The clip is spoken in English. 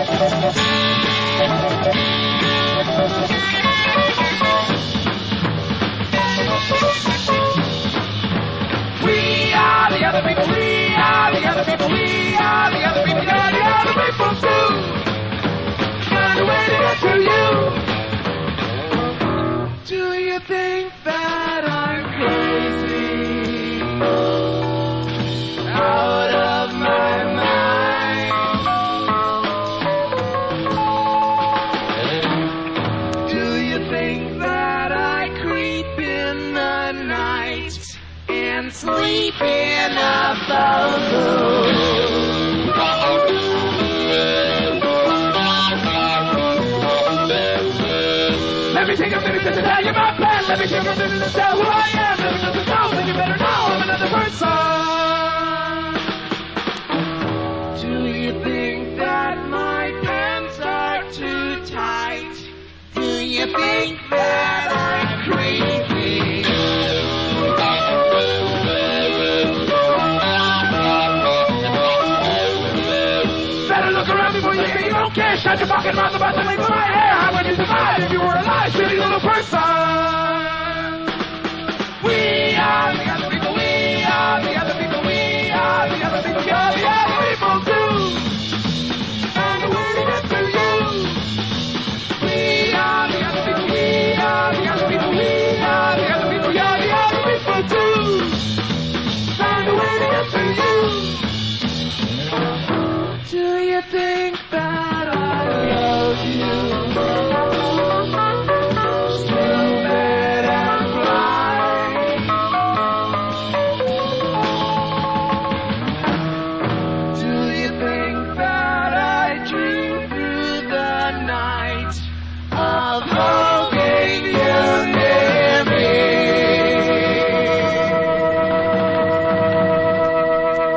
We are the other people, we are the other people, we are the other people, you're the other people too. Find a way to get to you. Do you think that I'm crazy? Out of my mind. Do you think that I creep in the night and sleep in a bubble? Let me take a minute to tell you my plan. Let me take a minute to tell who I am. Let me just know that you better know I'm another person. Do you think that my pants are too tight? Do you think that I'm crazy? Better look around before you say you don't care. Shut your fucking mouth about the length of my hair. How would you survive if you were a live, shitty little person? We are the other people, we are the other people, we are the other people, you're the other people too. Find a way to get to you. We are the other people, we are the other people, we are the other people, you're the other people too. Find a way to get to you. Do you think that